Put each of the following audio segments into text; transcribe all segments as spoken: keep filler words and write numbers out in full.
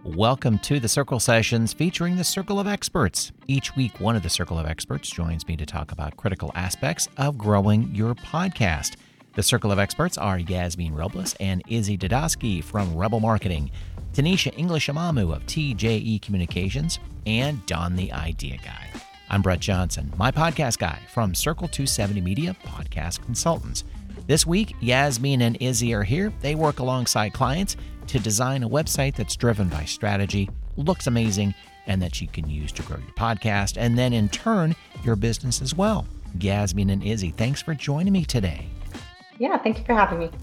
Welcome to the Circle Sessions featuring the Circle of Experts. Each week, one of the Circle of Experts joins me to talk about critical aspects of growing your podcast. The Circle of Experts are Yasmin Robles and Izzy Dudosky from Rebel Marketing, Tanisha English-Amamu of T J E Communications, and Don the Idea Guy. I'm Brett Johnson, my podcast guy from Circle two seventy Media Podcast Consultants. This week, Yasmin and Izzy are here. They work alongside clients to design a website that's driven by strategy, looks amazing, and that you can use to grow your podcast, and then in turn, your business as well. Yasmin and Izzy, thanks for joining me today. Yeah, thank you for having me.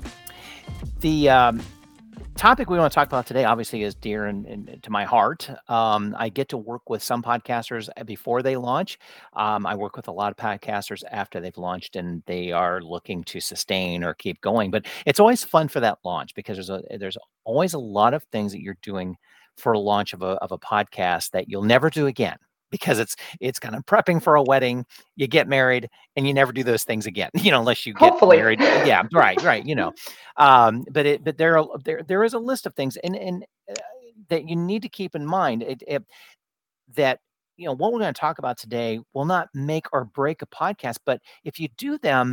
The um, topic we want to talk about today obviously is dear and, and to my heart. Um, I get to work with some podcasters before they launch. Um, I work with a lot of podcasters after they've launched and they are looking to sustain or keep going. But it's always fun for that launch because there's a there's always a lot of things that you're doing for a launch of a of a podcast that you'll never do again. Because it's it's kind of prepping for a wedding, you get married, and you never do those things again. You know, unless you get Hopefully. married. Yeah, right, right. You know, um, but it but there are, there there is a list of things, and and uh, that you need to keep in mind. It, it, that you know what we're going to talk about today will not make or break a podcast, but if you do them,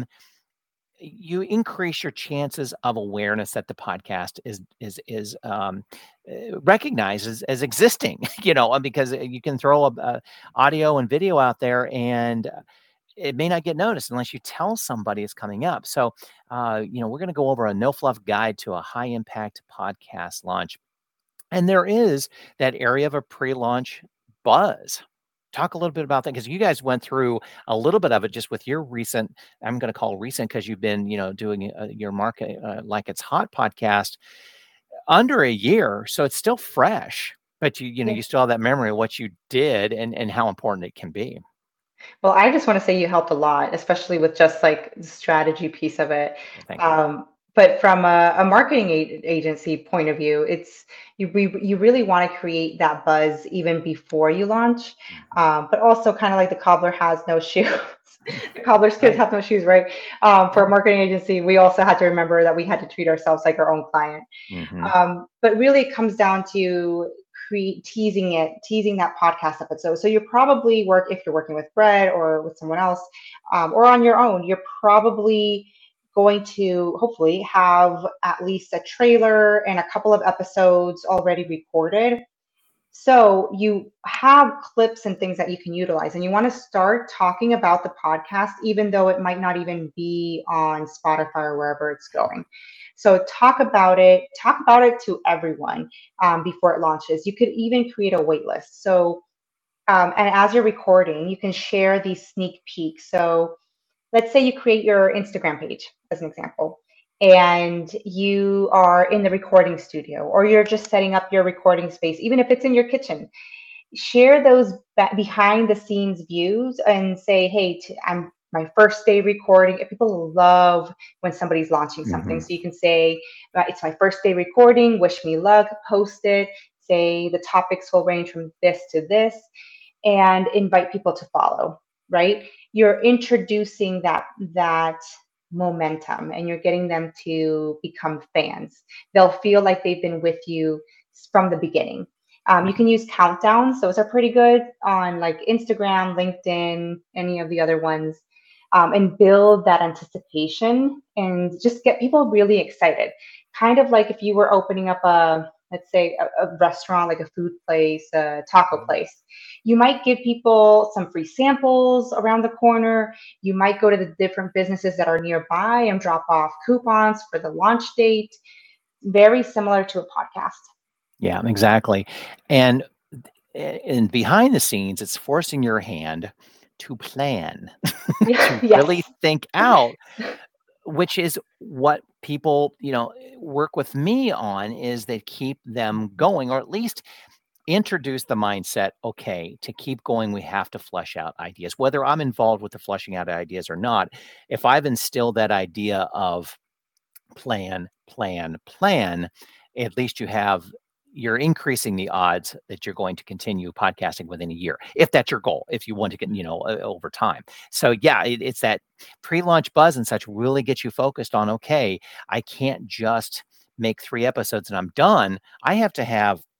you increase your chances of awareness that the podcast is is is um, uh, recognized as, as existing. You know, because you can throw a, a audio and video out there, and it may not get noticed unless you tell somebody it's coming up. So, uh, you know, we're going to go over a no fluff guide to a high impact podcast launch, and there is that area of a pre-launch buzz. Talk a little bit about that because you guys went through a little bit of it just with your recent, I'm going to call recent because you've been, you know, doing uh, your market uh, like it's hot podcast under a year. So it's still fresh, but you, you know, Yeah. you still have that memory of what you did and, and how important it can be. Well, I just want to say you helped a lot, especially with just like the strategy piece of it. Well, thank you. Um, but from a, a marketing a- agency point of view, it's you re, you really want to create that buzz even before you launch. Um, but also kind of like the cobbler has no shoes. The cobbler's kids Right. have no shoes, right? Um, for Yeah. a marketing agency, we also had to remember that we had to treat ourselves like our own client. Mm-hmm. Um, but really, it comes down to create teasing it, teasing that podcast episode. So you probably work if you're working with Brett or with someone else, um, or on your own. You're probably going to hopefully have at least a trailer and a couple of episodes already recorded. So you have clips and things that you can utilize, and you want to start talking about the podcast, even though it might not even be on Spotify or wherever it's going. So talk about it, talk about it to everyone um, before it launches. You could even create a wait list. So, um, and as you're recording, you can share these sneak peeks. So let's say you create your Instagram page as an example, and you are in the recording studio, or you're just setting up your recording space, even if it's in your kitchen. Share those ba- behind the scenes views and say, hey, t- I'm my first day recording. People love when somebody's launching something. Mm-hmm. So you can say, uh, it's my first day recording, wish me luck, post it, say the topics will range from this to this, and invite people to follow, right? You're introducing that that momentum and you're getting them to become fans. They'll feel like they've been with you from the beginning. Um, you can use countdowns. Those are pretty good on like Instagram, LinkedIn, any of the other ones, um, and build that anticipation and just get people really excited. Kind of like if you were opening up a, let's say, a, a restaurant, like a food place, a taco place. You might give people some free samples around the corner. You might go to the different businesses that are nearby and drop off coupons for the launch date. Very similar to a podcast. Yeah, exactly. And and behind the scenes, it's forcing your hand to plan, Yeah, to really yes. think out, which is what people, you know, work with me on is they keep them going, or at least introduce the mindset, okay, to keep going, we have to flesh out ideas, whether I'm involved with the fleshing out ideas or not. If I've instilled that idea of plan, plan, plan, at least you have you're increasing the odds that you're going to continue podcasting within a year, if that's your goal, if you want to get, you know, uh, over time. So yeah, it, it's that pre-launch buzz and such really gets you focused on, okay, I can't just make three episodes and I'm done. I have to have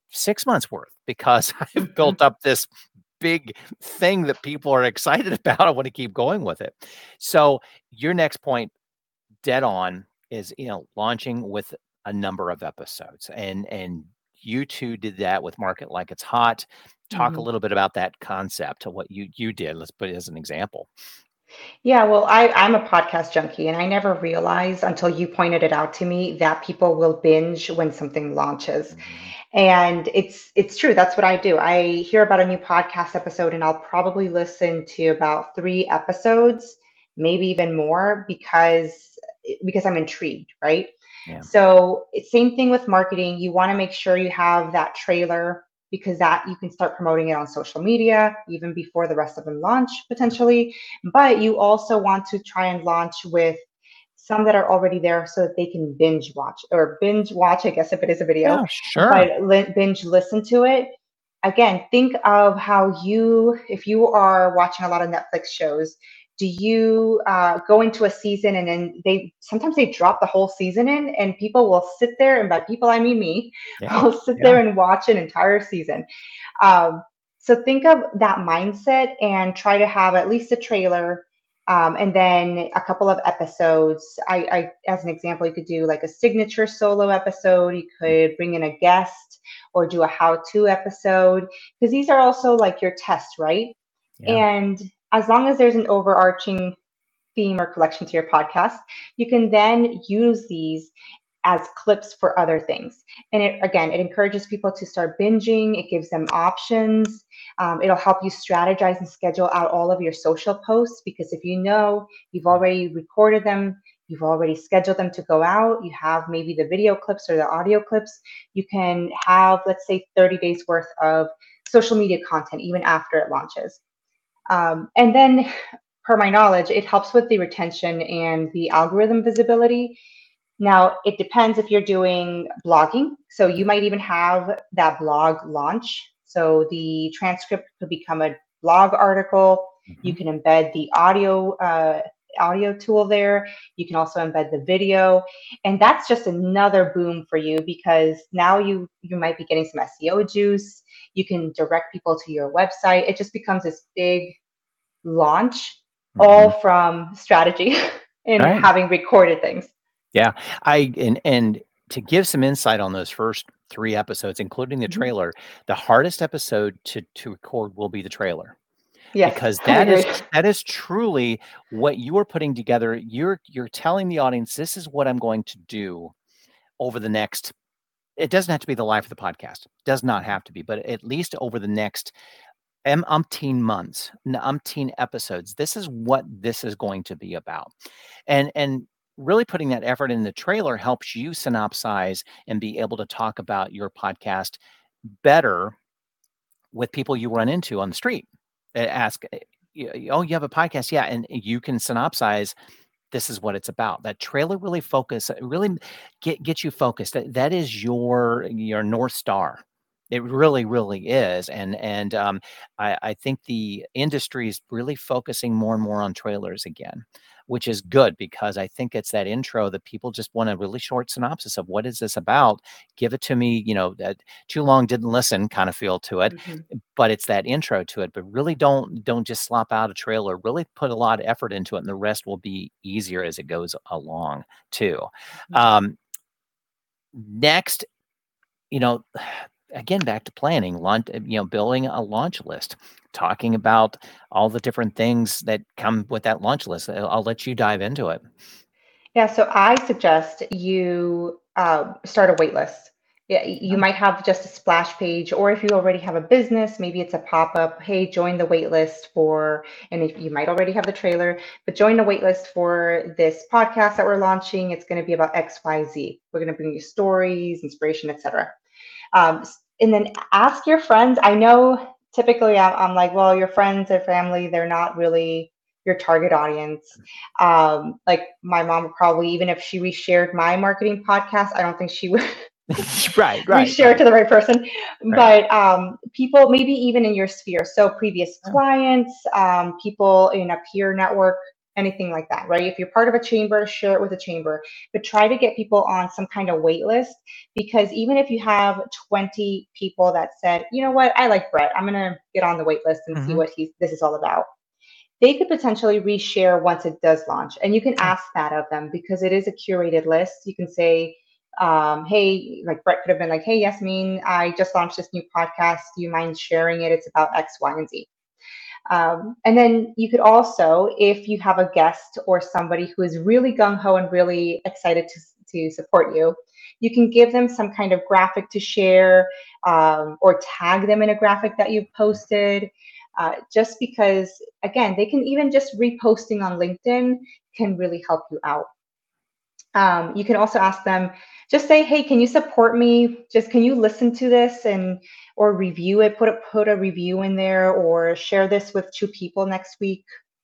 six months worth because I've built up this big thing that people are excited about. I want to keep going with it. So your next point, dead on, is, you know, launching with a number of episodes, and and you two did that with Market Like It's Hot. Talk a Mhm. little bit about that concept of what you you did. Let's put it as an example. Yeah, well, I, I'm a podcast junkie, and I never realized until you pointed it out to me that people will binge when something launches. Mhm. And it's it's true. That's what I do. I hear about a new podcast episode, and I'll probably listen to about three episodes, maybe even more, because because I'm intrigued, right? Yeah. So it's same thing with marketing. You want to make sure you have that trailer because that you can start promoting it on social media even before the rest of them launch potentially. But you also want to try and launch with some that are already there so that they can binge watch or binge watch, I guess, if it is a video, Yeah, sure. but li- binge listen to it. Again, think of how you, if you are watching a lot of Netflix shows, do you uh, go into a season and then they sometimes they drop the whole season in and people will sit there, and by people I mean me, Yeah. will sit Yeah. there and watch an entire season. Um, so think of that mindset and try to have at least a trailer, um, and then a couple of episodes. I, I, as an example, you could do like a signature solo episode. You could bring in a guest or do a how-to episode, because these are also like your tests, right? Yeah. And as long as there's an overarching theme or collection to your podcast, you can then use these as clips for other things. And it, again, it encourages people to start binging. It gives them options. Um, it'll help you strategize and schedule out all of your social posts, because if you know you've already recorded them, you've already scheduled them to go out, you have maybe the video clips or the audio clips, you can have, let's say, thirty days worth of social media content even after it launches. Um, and then, per my knowledge, it helps with the retention and the algorithm visibility. Now, it depends if you're doing blogging. So you might even have that blog launch. So the transcript could become a blog article. You Mhm. can embed the audio uh, audio tool there. You can also embed the video, and that's just another boom for you, because now you you might be getting some S E O juice. You can direct people to your website. It just becomes this big launch, all Mhm. from strategy and Right. having recorded things. Yeah. I and and to give some insight on those first three episodes, including the Mhm. trailer, the hardest episode to to record will be the trailer. Yes, Because I that is agree. tr that is truly what you are putting together. You're you're telling the audience, "This is what I'm going to do over the next." It doesn't have to be the life of the podcast. Does not have to be, but at least over the next um, umpteen months, n umpteen episodes. This is what this is going to be about. And and really putting that effort in the trailer helps you synopsize and be able to talk about your podcast better with people you run into on the street. Uh, Ask, uh, y- y- "Oh, you have a podcast?" Yeah, and you can synopsize, "This is what it's about." That trailer really focus, uh, really get get you focused. That that is your your North Star. It really, really is. And and um, I, I think the industry is really focusing more and more on trailers again, which is good because I think it's that intro that people just want a really short synopsis of what is this about. Give it to me, you know, that too long didn't listen kind of feel to it, Mhm. but it's that intro to it. But really don't don't just slop out a trailer. Really put a lot of effort into it, and the rest will be easier as it goes along too. Mhm. Um, next, you know, again, back to planning, launch, you know, building a launch list, talking about all the different things that come with that launch list. I'll, I'll let you dive into it. Yeah, so I suggest you uh, start a wait list. Yeah, y- you Oh, might have just a splash page, or if you already have a business, maybe it's a pop-up. Hey, join the wait list for, and if you might already have the trailer, but join the wait list for this podcast that we're launching. It's going to be about X, Y, Z. We're going to bring you stories, inspiration, et cetera. Um, s- and then ask your friends. I know typically I'm, I'm like, well, your friends or family, they're not really your target audience. Um, like my mom would probably, even if she reshared my marketing podcast, I don't think she would right, right, reshare it right, to the right person. right. But um, people, maybe even in your sphere, so previous Yeah. clients, um, people in a peer network, anything like that, right? If you're part of a chamber, share it with a chamber, but try to get people on some kind of wait list, because even if you have twenty people that said, you know what, I like Brett, I'm going to get on the wait list and see Mm-hmm. what he's, this is all about. They could potentially reshare once it does launch. And you can ask that of them because it is a curated list. You can say, um, hey, like Brett could have been like, hey, Yasmin, I just launched this new podcast. Do you mind sharing it? It's about X, Y, and Z. Um, and then you could also, if you have a guest or somebody who is really gung-ho and really excited to, to support you, you can give them some kind of graphic to share, um, or tag them in a graphic that you've posted. Uh, just because, again, they can even just reposting on LinkedIn can really help you out. Um, you can also ask them, just say, hey, can you support me? Just can you listen to this and or review it? Put a put a review in there, or share this with two people next week.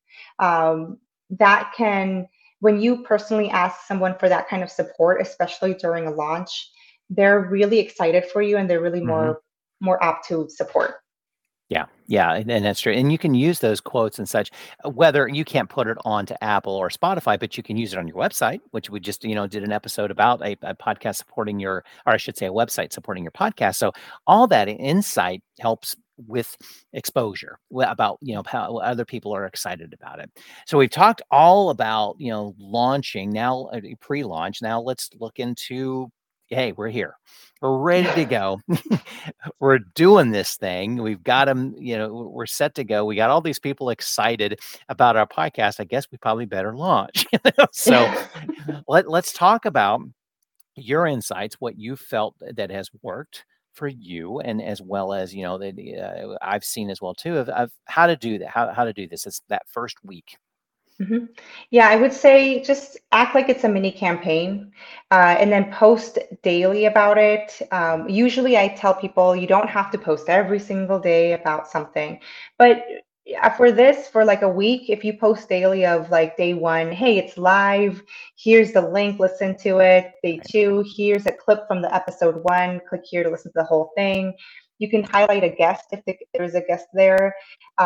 Um, that can, when you personally ask someone for that kind of support, especially during a launch, they're really excited for you and they're really Mm-hmm. more more apt to support. Yeah, yeah, and, and that's true. And you can use those quotes and such, uh, whether you can't put it onto Apple or Spotify, but you can use it on your website, which we just, you know, did an episode about a, a podcast supporting your, or I should say a website supporting your podcast. So all that insight helps with exposure wi- about, you know, how other people are excited about it. So we've talked all about, you know, launching now, uh, pre-launch. Now let's look into, hey, we're here. We're ready to go. We're doing this thing. We've got them, you know, we're set to go. We got all these people excited about our podcast. I guess we probably better launch. So let, let's talk about your insights, what you felt that has worked for you, and as well as, you know, that uh, I've seen as well too, of, of how to do that, how, how to do this. It's that first week. Mhm. Yeah, I would say just act like it's a mini campaign, uh, and then post daily about it. Um, usually, I tell people you don't have to post every single day about something, but yeah, for this, for like a week, if you post daily of like day one, hey, it's live, here's the link, listen to it. Day Right. two, here's a clip from the episode one, click here to listen to the whole thing. You can highlight a guest if the- there's a guest there,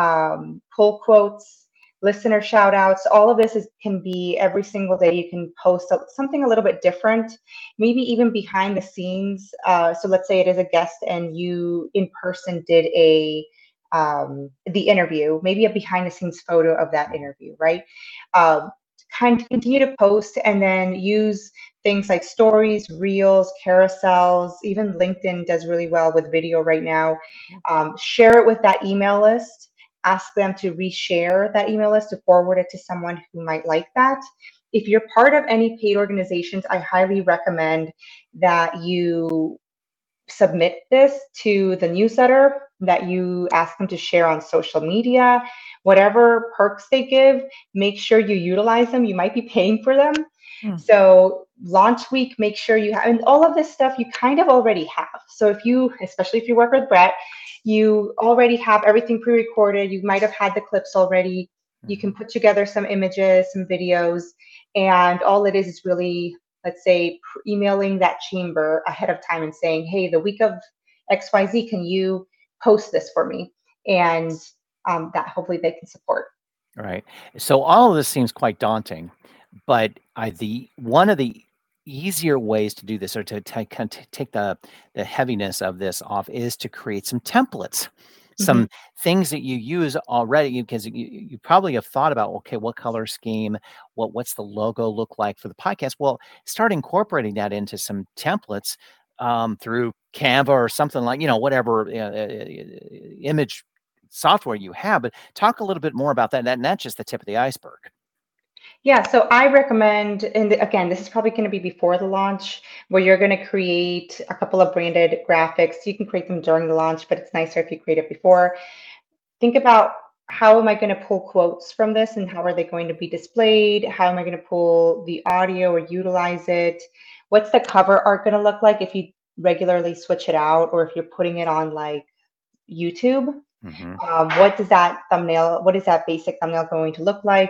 um, pull quotes, listener shout outs. All of this is, can be every single day. You can post a, something a little bit different, maybe even behind the scenes. Uh, so let's say it is a guest and you in person did a um, the interview, maybe a behind the scenes photo of that interview, right? Um, kind of continue to post and then use things like stories, reels, carousels. Even LinkedIn does really well with video right now. Um, share it with that email list. Ask them to reshare that email list, to forward it to someone who might like that. If you're part of any paid organizations, I highly recommend that you submit this to the newsletter, that you ask them to share on social media, whatever perks they give, make sure you utilize them. You might be paying for them. Hmm. So launch week, make sure you have, and all of this stuff you kind of already have. So if you, especially if you work with Brett, you already have everything pre-recorded. You might have had the clips already. You can put together some images, some videos, and all it is is really, let's say, emailing that chamber ahead of time and saying, hey, the week of X Y Z, can you post this for me? And um, that hopefully they can support. Right. So all of this seems quite daunting, but I the one of the easier ways to do this, or to take kind of take the the heaviness of this off, is to create some templates, Mm-hmm. some things that you use already, because you, you probably have thought about, okay, what color scheme, what what's the logo look like for the podcast? Well, start incorporating that into some templates um, through Canva or something like, you know, whatever uh, uh, image software you have. But talk a little bit more about that. That not just the tip of the iceberg. Yeah, so I recommend, and again, this is probably going to be before the launch, where you're going to create a couple of branded graphics. You can create them during the launch, but it's nicer if you create it before. Think about, how am I going to pull quotes from this and how are they going to be displayed? How am I going to pull the audio or utilize it? What's the cover art going to look like if you regularly switch it out, or if you're putting it on like YouTube? Mm-hmm. Um, what does that thumbnail, what is that basic thumbnail going to look like?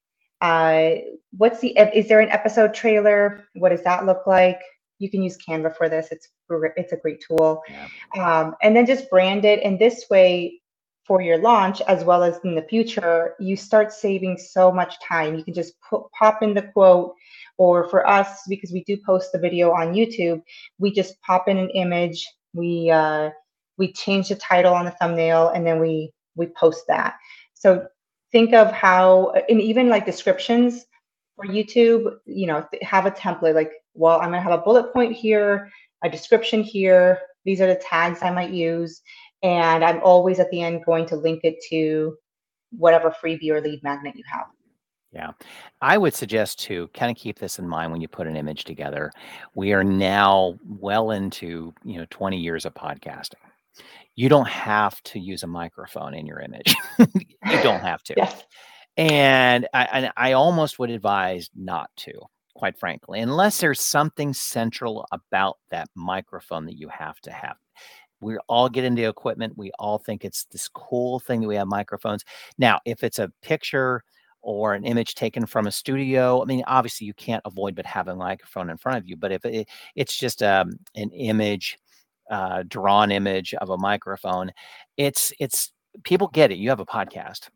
Uh, what's the, is there an episode trailer? What does that look like? You can use Canva for this. It's, it's a great tool. Yeah. Um, and then just brand it. And this way, for your launch, as well as in the future, you start saving so much time. You can just put, pop in the quote, or for us, because we do post the video on YouTube, we just pop in an image, we uh, we change the title on the thumbnail, and then we we post that. So think of how, and even like descriptions for YouTube, you know, have a template like, well, I'm gonna have a bullet point here, a description here, these are the tags I might use, and I'm always at the end going to link it to whatever freebie or lead magnet you have. Yeah. I would suggest to kind of keep this in mind when you put an image together. We are now well into, you know, twenty years of podcasting. You don't have to use a microphone in your image. You don't have to. Yes. And I, and I almost would advise not to, quite frankly, unless there's something central about that microphone that you have to have. We all get into equipment. We all think it's this cool thing that we have microphones. Now, if it's a picture or an image taken from a studio, I mean, obviously you can't avoid but having a microphone in front of you. But if it, it's just um, an image, uh, drawn image of a microphone, it's it's people get it. You have a podcast.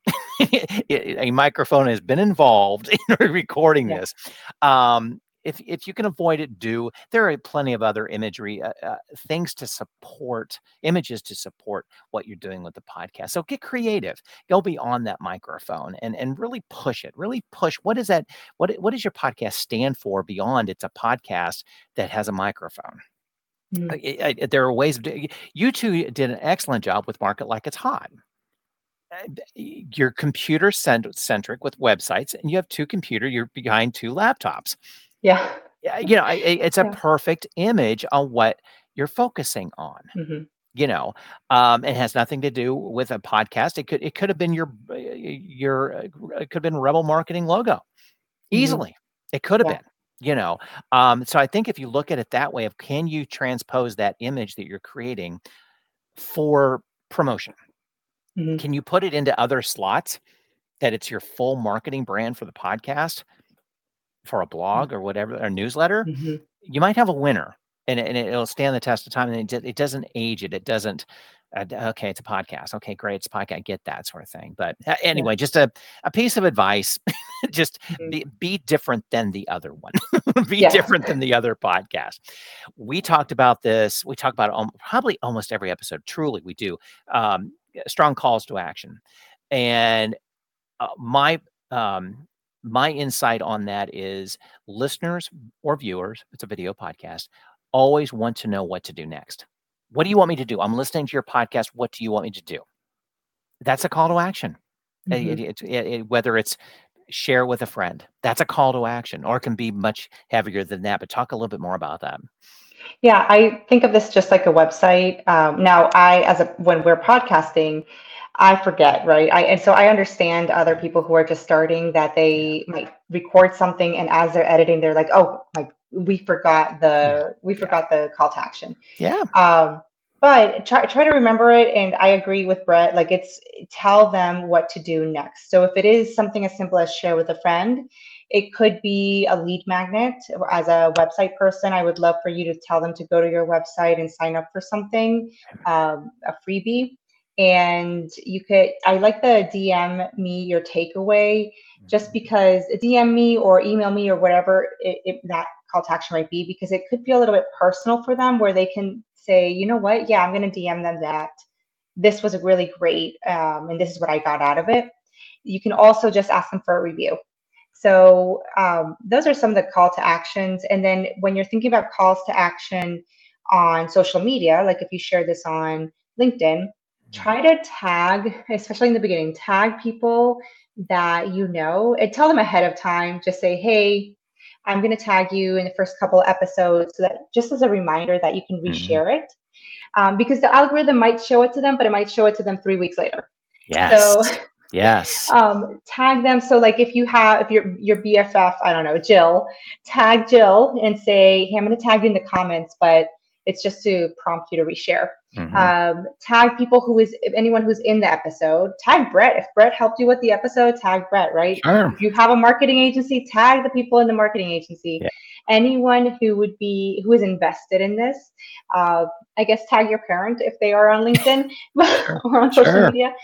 A microphone has been involved in recording Yeah. this. Um, if if you can avoid it, do. There are plenty of other imagery uh, uh, things to support, images to support what you're doing with the podcast. So get creative. Go beyond that microphone and and really push it. Really push. What is that? What what does your podcast stand for beyond it's a podcast that has a microphone? Mhm. I- I- there are ways of doing. You two did an excellent job with Market Like It's Hot. Uh, d- You're computer cent- centric with websites, and you have two computer. You're behind two laptops. Yeah. Yeah, you know, I- I- it's a Yeah. perfect image on what you're focusing on. Mhm. You know, um, it has nothing to do with a podcast. It could it could have been your uh, your uh, it could have been Rebel Marketing logo Mhm. easily. It could have Yeah. been. You know, um, so I think if you look at it that way, of can you transpose that image that you're creating for promotion? Mhm. Can you put it into other slots that it's your full marketing brand for the podcast, for a blog or whatever, or newsletter? Mhm. You might have a winner, and, it- and it'll stand the test of time, and it, do- it doesn't age it. It doesn't, uh, d- okay, it's a podcast. Okay, great. It's a podcast. I get that sort of thing. But uh, anyway, just a, a piece of advice, just Mhm. be, be different than the other one. Be Yes. different than the other podcast. We talked about this. We talk about it on probably almost every episode. Truly, we do. Um, strong calls to action. And uh, my um, my insight on that is listeners or viewers, it's a video podcast, always want to know what to do next. What do you want me to do? I'm listening to your podcast. What do you want me to do? That's a call to action. Uh, Mhm. it- it- it- it- whether it's share with a friend, that's a call to action, or it can be much heavier than that. But talk a little bit more about that. Yeah, I think of this just like a website. Um, now, I, as a when we're podcasting, I forget, right? I and so I understand other people who are just starting that Yeah. they might record something, and as they're editing, they're like, "Oh, like we forgot Yeah. the we Yeah. forgot the call to action." Yeah. Um, but try try to remember it, and I agree with Brett. Like, it's tell them what to do next. So if it is something as simple as share with a friend, it could be a lead magnet. Or as a website person, I would love for you to tell them to go to your website and sign up for something, um, a freebie. And you could, I like the D M me your takeaway, just because D M me or email me or whatever it, it, that call to action might be, because it could feel a little bit personal for them, where they can say, you know what, yeah, I'm going to D M them that this was really great, um, and this is what I got out of it. You can also just ask them for a review. So um, those are some of the call to actions. And then when you're thinking about calls to action on social media, like if you share this on LinkedIn, try to tag, especially in the beginning, tag people that you know, and tell them ahead of time. Just say, hey, I'm going to tag you in the first couple of episodes, so that just as a reminder that you can Mhm. reshare it. Um, because the algorithm might show it to them, but it might show it to them three weeks later. Yes. So Yes. um, tag them. So like if you have, if your your B F F, I don't know, Jill, tag Jill and say, hey, I'm going to tag you in the comments, but it's just to prompt you to reshare. Mhm. Um, tag people who is, if anyone who's in the episode. Tag Brett. If Brett helped you with the episode, tag Brett, right? Sure. If you have a marketing agency, tag the people in the marketing agency. Yeah. Anyone who would be, who is invested in this, uh, I guess tag your parent if they are on LinkedIn or on social Sure. media.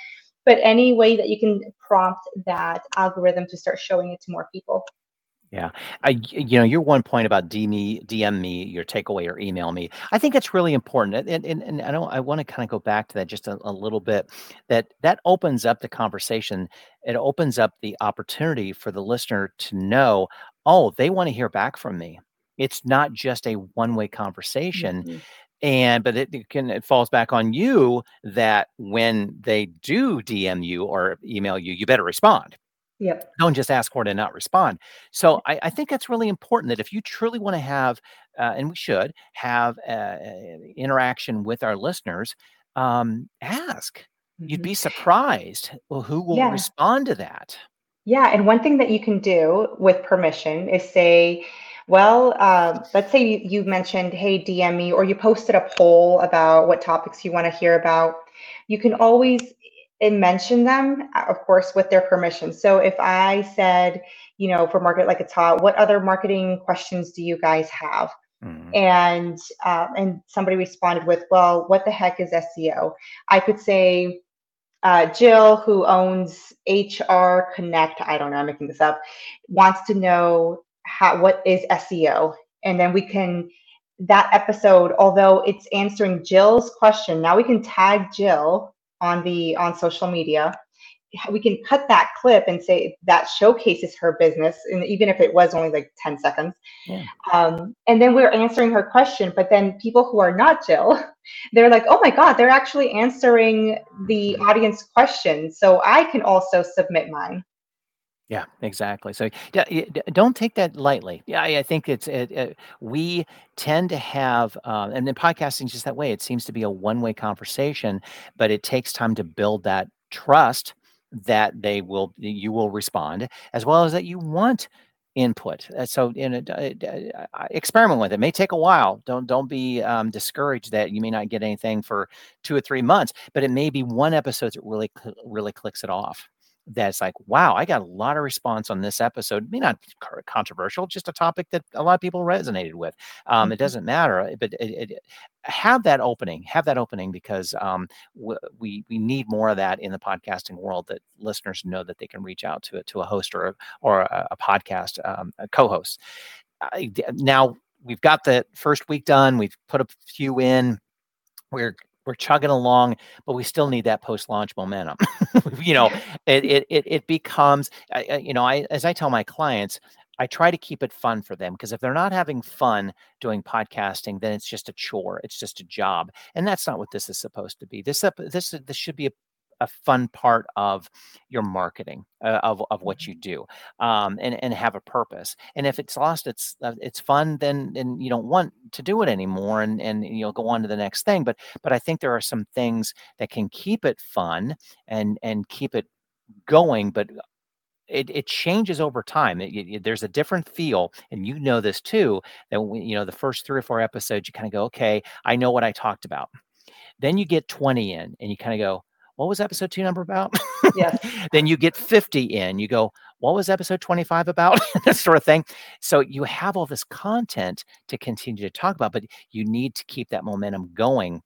but any way that you can prompt that algorithm to start showing it to more people. Yeah. I, you know, your one point about D me, D M me, your takeaway or email me, I think that's really important. And, and, and I don't, I want to kind of go back to that just a, a little bit, that that opens up the conversation. It opens up the opportunity for the listener to know, oh, they want to hear back from me. It's not just a one-way conversation. Mm-hmm. And but it, it can it falls back on you that when they do D M you or email you, you better respond. Yep. Don't just ask for it and not respond. So I, I think that's really important, that if you truly want to have, uh, and we should have uh, interaction with our listeners, um, ask. Mm-hmm. You'd be surprised who will yeah. respond to that. Yeah. And one thing that you can do with permission is say, well, uh, let's say you, you mentioned, hey, D M me, or you posted a poll about what topics you want to hear about. You can always and mention them, of course, with their permission. So if I said, you know, for Market Like It's Hot, what other marketing questions do you guys have? Mm-hmm. And uh, and somebody responded with, well, what the heck is S E O? I could say, uh, Jill, who owns H R Connect, I don't know, I'm making this up, wants to know how what is S E O, and then we can. That episode, although it's answering Jill's question, now we can tag Jill on the on social media. We can cut that clip and say that showcases her business, and even if it was only like ten seconds. Yeah. Um, and then we're answering her question, but then people who are not Jill, they're like, oh my God, they're actually answering the audience questions. So I can also submit mine. Yeah, exactly. So yeah, don't take that lightly. Yeah, I think it's it, it, we tend to have, um, and then podcasting is just that way. It seems to be a one-way conversation, but it takes time to build that trust that they will, you will respond, as well as that you want input. Uh, so, in a, uh, uh, experiment with it. It may take a while. Don't don't be um, discouraged that you may not get anything for two or three months, but it may be one episode that really really clicks it off. That's like, wow, I got a lot of response on this episode. Maybe not controversial, just a topic that a lot of people resonated with. Um, mm-hmm. It doesn't matter, but it, it, have that opening, have that opening, because um, w- we we need more of that in the podcasting world. That listeners know that they can reach out to to a host or a, or a, a podcast um, a co-host. Uh, now we've got the first week done. We've put a few in. We're We're chugging along, but we still need that post-launch momentum. you know, it, it it it becomes, uh, you know, I as I tell my clients, I try to keep it fun for them, because if they're not having fun doing podcasting, then it's just a chore. It's just a job, and that's not what this is supposed to be. This this this should be a a fun part of your marketing uh, of, of what you do, um, and, and have a purpose. And if it's lost, it's, uh, it's fun, then, then you don't want to do it anymore, and, and you'll go on to the next thing. But, but I think there are some things that can keep it fun and, and keep it going, but it, it changes over time. It, it, there's a different feel, and you know this too, that we, you know, the first three or four episodes, you kind of go, okay, I know what I talked about. Then you get twenty in and you kind of go, what was episode two number about? Yes. Then you get fifty in, you go, what was episode twenty-five about? That sort of thing. So you have all this content to continue to talk about, but you need to keep that momentum going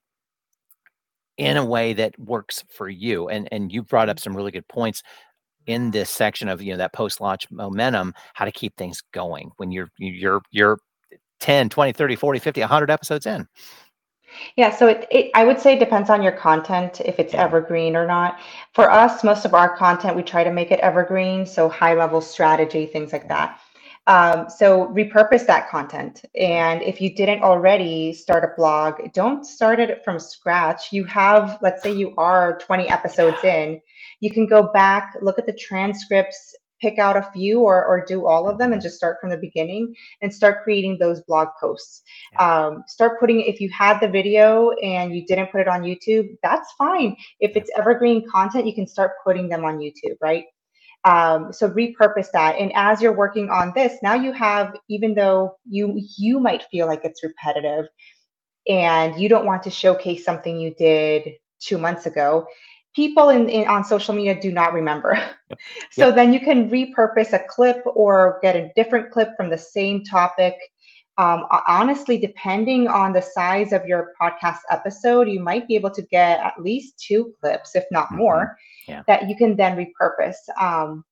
in a way that works for you. And, and you brought up some really good points in this section of, you know, that post-launch momentum, how to keep things going when you're, you're, you're ten, twenty, thirty, forty, fifty, one hundred episodes in. Yeah, so it, it, I would say it depends on your content, if it's yeah. evergreen or not. For us, most of our content, we try to make it evergreen, so high-level strategy, things like that. Um, so repurpose that content. And if you didn't already start a blog, don't start it from scratch. You have, let's say you are twenty episodes in, you can go back, look at the transcripts, pick out a few or, or do all of them and just start from the beginning and start creating those blog posts. Um, start putting, if you had the video and you didn't put it on YouTube, that's fine. If it's evergreen content, you can start putting them on YouTube, right? Um, so repurpose that. And as you're working on this, now you have, even though you, you might feel like it's repetitive and you don't want to showcase something you did two months ago, people in, in on social media do not remember. Yep. So yep. then you can repurpose a clip or get a different clip from the same topic, Um, honestly, depending on the size of your podcast episode, you might be able to get at least two clips, if not Mm-hmm. more, Yeah. that you can then repurpose. Um,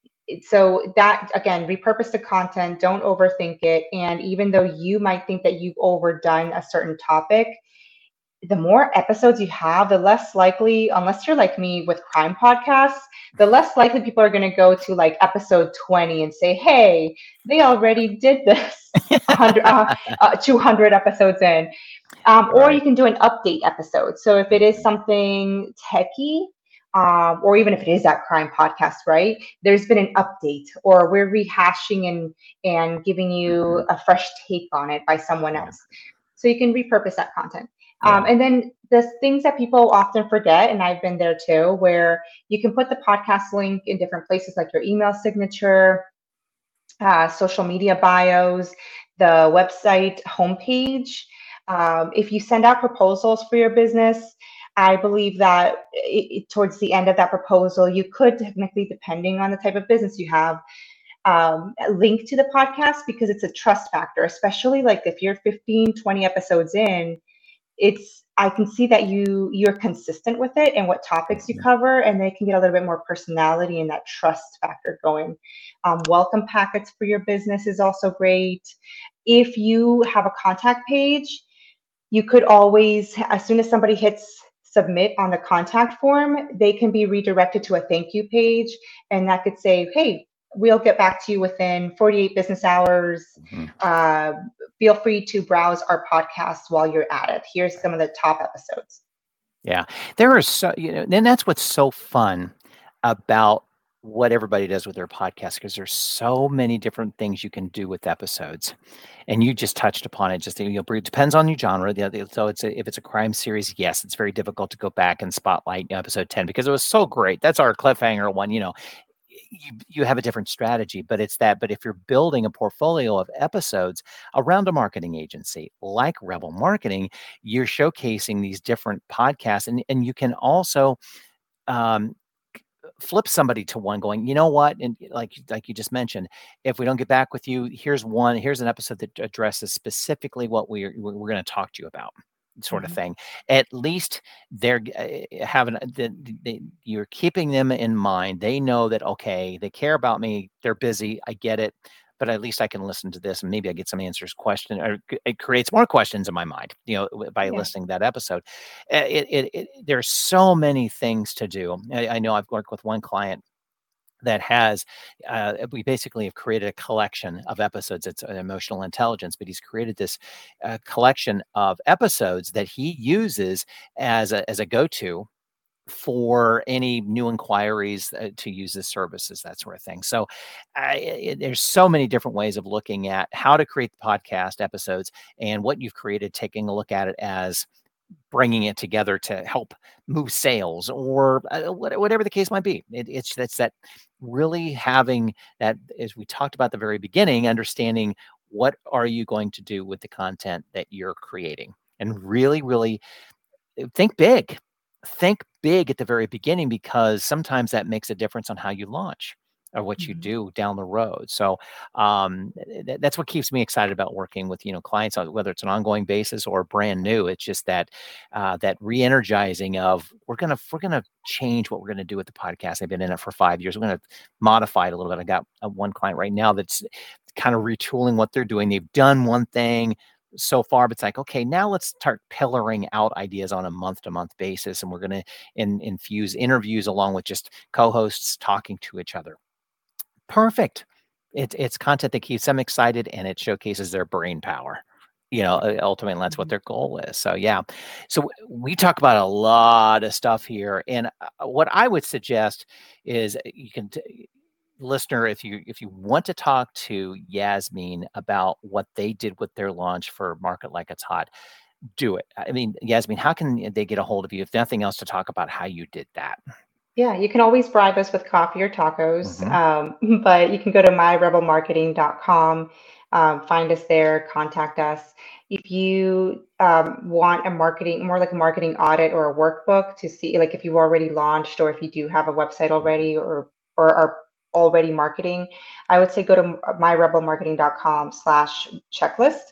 so that, again, repurpose the content, don't overthink it. And even though you might think that you've overdone a certain topic, the more episodes you have, the less likely, unless you're like me with crime podcasts, the less likely people are going to go to like episode twenty and say, hey, they already did this one hundred, uh, uh, two hundred episodes in. Um, or Right. you can do an update episode. So if it is something techie, um, or even if it is that crime podcast, right? There's been an update, or we're rehashing and and giving you a fresh take on it by someone Yeah. else. So you can repurpose that content. Yeah. Um, and then the things that people often forget, and I've been there too, where you can put the podcast link in different places, like your email signature, uh, social media bios, the website homepage. Um, if you send out proposals for your business, I believe that it, it, towards the end of that proposal, you could technically, depending on the type of business you have, um, link to the podcast, because it's a trust factor, especially like if you're fifteen, twenty episodes in, it's, I can see that you you're consistent with it and what topics you cover, and they can get a little bit more personality and that trust factor going. Um, welcome packets for your business is also great. If you have a contact page, you could always, as soon as somebody hits submit on the contact form, they can be redirected to a thank you page, and that could say, hey, we'll get back to you within forty-eight business hours. Mm-hmm. Uh, feel free to browse our podcast while you're at it. Here's some of the top episodes. Yeah, there are so, you know, and that's what's so fun about what everybody does with their podcast, because there's so many different things you can do with episodes. And you just touched upon it. Just, you know, it depends on your genre. So it's a, if it's a crime series, yes, it's very difficult to go back and spotlight episode ten because it was so great. That's our cliffhanger one, you know. You, you have a different strategy, but it's that. But if you're building a portfolio of episodes around a marketing agency like Rebel Marketing, you're showcasing these different podcasts, and, and you can also um, flip somebody to one going, you know what? And like, like you just mentioned, if we don't get back with you, here's one, here's an episode that addresses specifically what we're, we're going to talk to you about, sort of Mhm. thing. At least they're uh, having, the, the, you're keeping them in mind. They know that, okay, they care about me. They're busy. I get it. But at least I can listen to this and maybe I get some answers, question, or it creates more questions in my mind, you know, by Yeah. listening to that episode. It, it, it, there's so many things to do. I, I know I've worked with one client that has, uh, we basically have created a collection of episodes. It's an emotional intelligence, but he's created this uh, collection of episodes that he uses as a, as a go-to for any new inquiries uh, to use the services, that sort of thing. So uh, it, there's so many different ways of looking at how to create the podcast episodes, and what you've created, taking a look at it as bringing it together to help move sales, or uh, whatever the case might be. It, it's that's that really having that, as we talked about at the very beginning, understanding what are you going to do with the content that you're creating, and really, really think big. Think big at the very beginning, because sometimes that makes a difference on how you launch or what you Mhm. do down the road. So um, th- that's what keeps me excited about working with, you know, clients, whether it's an ongoing basis or brand new. It's just that uh, that re-energizing of we're gonna we're gonna change what we're gonna do with the podcast. I've been in it for five years. We're gonna modify it a little bit. I got uh, one client right now that's kind of retooling what they're doing. They've done one thing so far, but it's like, okay, now let's start pillaring out ideas on a month to month basis. And we're going to in, infuse interviews along with just co-hosts talking to each other. Perfect. It's, it's content that keeps them excited, and it showcases their brain power. You know, ultimately that's what their goal is. So, yeah. So we talk about a lot of stuff here. And what I would suggest is you can, t- listener, if you if you want to talk to Yasmin about what they did with their launch for Market Like It's Hot, do it. I mean, Yasmin, how can they get a hold of you, if nothing else, to talk about how you did that? Yeah, you can always bribe us with coffee or tacos, Mhm. um, but you can go to my rebel marketing dot com, um, find us there, contact us. If you um, want a marketing, more like a marketing audit or a workbook to see, like if you've already launched, or if you do have a website already, or or are already marketing, I would say go to my rebel marketing dot com slash checklist.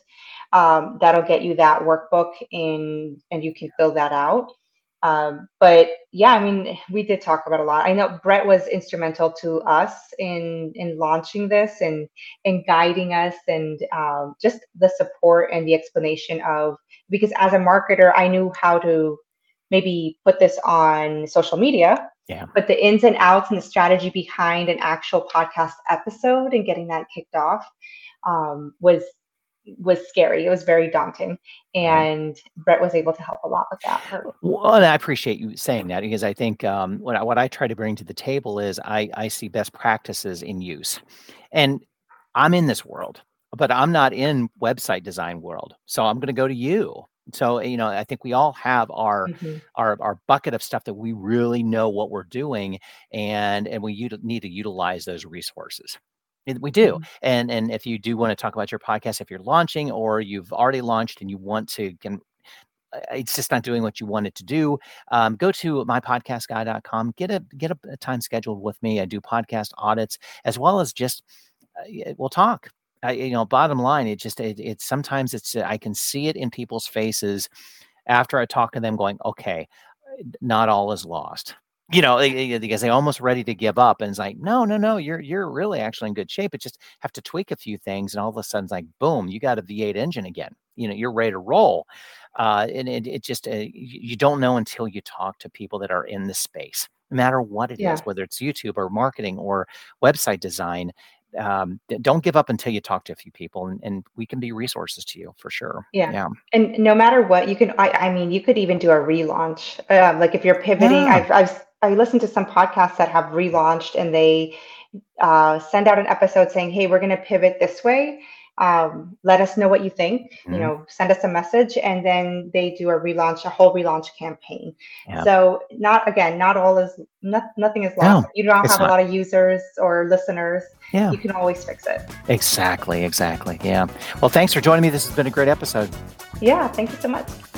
Um, that'll get you that workbook in, and you can fill that out. Um, but yeah, I mean, we did talk about a lot. I know Brett was instrumental to us in in launching this and and guiding us, and um, just the support and the explanation of, because as a marketer, I knew how to maybe put this on social media, Yeah. but the ins and outs and the strategy behind an actual podcast episode and getting that kicked off um, was was scary. It was very daunting, Right. and Brett was able to help a lot with that part. Well, and I appreciate you saying that, because I think um, what I, what I try to bring to the table is I I see best practices in use, and I'm in this world, but I'm not in website design world, so I'm going to go to you. So you know, I think we all have our Mhm. our our bucket of stuff that we really know what we're doing, and and we uti- need to utilize those resources. And we do. Mhm. And and if you do want to talk about your podcast, if you're launching or you've already launched and you want to can uh, it's just not doing what you want it to do, um, go to my podcast guy dot com, get a get a, a time scheduled with me. I do podcast audits as well as just uh, y- we'll talk. I, you know, bottom line, it just it, it's sometimes it's uh, I can see it in people's faces after I talk to them, going, okay, not all is lost. You know, they- they- because they almost ready to give up, and it's like, no, no, no, you're you're really actually in good shape. It just have to tweak a few things, and all of a sudden, it's like, boom, you got a V eight engine again. You know, you're ready to roll. Uh, and it, it just uh, you, you don't know until you talk to people that are in the space, no matter what it is, Yeah. whether it's YouTube or marketing or website design. Um, d- don't give up until you talk to a few people, and, and we can be resources to you for sure. Yeah. Yeah. And no matter what, you can, I, I mean, you could even do a relaunch. Um, like if you're pivoting, Yeah. I've, I've, I listened to some podcasts that have relaunched, and they uh, send out an episode saying, hey, we're going to pivot this way. Um, let us know what you think, you Mhm. know, send us a message. And then they do a relaunch, a whole relaunch campaign. Yeah. So not, again, not all is, not, nothing is lost. No, You don't it's have a not. lot of users or listeners. Yeah. You can always fix it. Exactly, exactly. Yeah. Well, thanks for joining me. This has been a great episode. Yeah. Thank you so much.